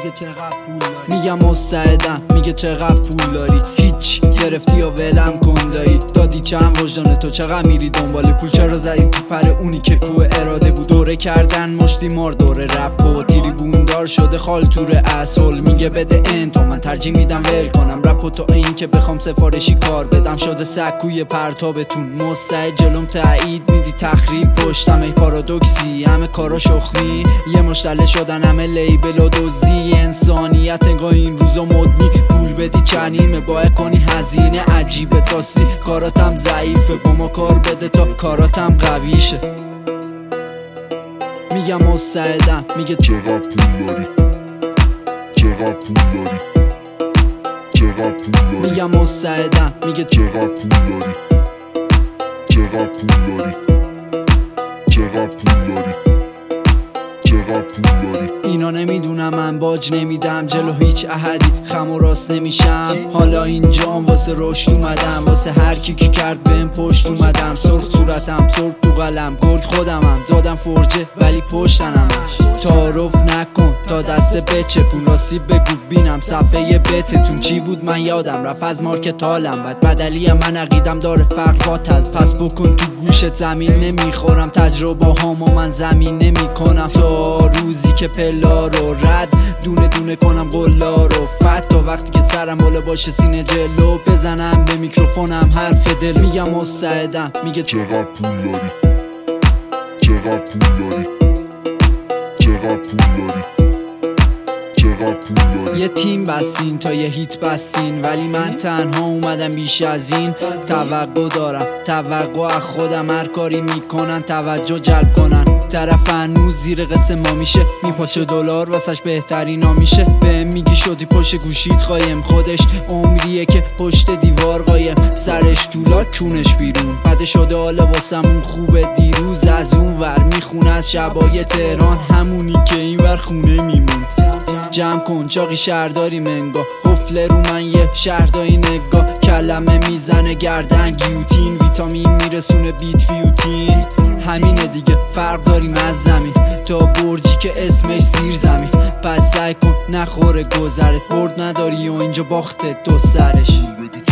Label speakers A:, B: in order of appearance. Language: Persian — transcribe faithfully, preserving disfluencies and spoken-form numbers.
A: میگه چقدر پول داری. میگم مستعدم، میگه چقدر پول داری. هیچ گرفتی یا ولم کن دایی. دادی چند وجدان تو چقدر میری دنبال پول؟ چرا زدی تو پر اونی که کوه اراده بود؟ دوره کردن مشتی مار دوره رپ و تیری بوندار شده خالتور اصل. میگه بده انتو من ترجیح میدم ول کنم رپ و تا این که بخوام سفارشی کار بدم. شده سکوی پرتابتون مستعد جلوم تایید میدی تخریب پشتم ای پارادوکسی. همه کارا شخمی یه مشتله شدن همه لیبل و دزدی انسانیت انگاه این روزا مدنی. پول بدی چنیمه باید کنی هزینه عجیبه تاسی. کاراتم ضعیفه با ما کار بده تا کاراتم قویشه. میگم مستعدم، میگه
B: چقدر پول داری، چقدر پول داری، چقدر پول داری.
A: میگم مستعدم، میگه
B: چقدر پول داری، چقدر پول داری، چقدر پول داری، چقدر پول داری.
A: اینا نمیدونم من باج نمیدم جلو هیچ احدی خم و راست نمیشم. حالا اینجام واسه رشد اومدم، واسه هر کی کی کرد بهم پشت اومدم. سرخ صورتم سرخ تو قلم گرگ خودمم دادم فرجه ولی پشتنم. تعارف نکن تا دست بچپون راستی بگو بینم صفحه بتتون چی بود من یادم رفت از مارکت حالم بد. بدلی من عقیدم داره فرق با تز. پس بکن تو گوشت زمین نمیخورم تجربه هامو من زمین نمیکنم. تا روزی که پلا رو رد دونه دونه کنم قلا رو فت. تا وقتی که سرم بالا باشه سینه جلو بزنم به میکروفونم حرف دل. میگم مستعدم، میگه
B: چقدر پول داری، چقدر پول داری، چقدر پول داری، چقدر پول داری.
A: یه تیم بستین تا یه هیت بستین ولی من تنها اومدم بیش از این. توقع دارم توقع از خودم هر کاری میکنن توجه جلب کنن. طرف هنوز زیر قصه ما میشه میپاچه دلار واسش بهترین ها میشه. به میگی شدی پشت گوشید قایم خودش عمریه که پشت دیوار قایم. سرش تولا کونش بیرون بده شده حالا واسمون خوبه. دیروز از اون ور میخونه از شبای تهران همونی که این ور خونه میموند. جمع کن چاقی شهرداری منگاه قفله رو من یه شهرداری نگاه. کلمه میزنه گردن گیوتین ویتامین میرسونه بیت فیوتین. همینه دیگه فرق داریم از زمین تا برجی که اسمش زیر زمین. پس سعی کن نخوره گذرت برد نداری و اینجا باخته دو سرش.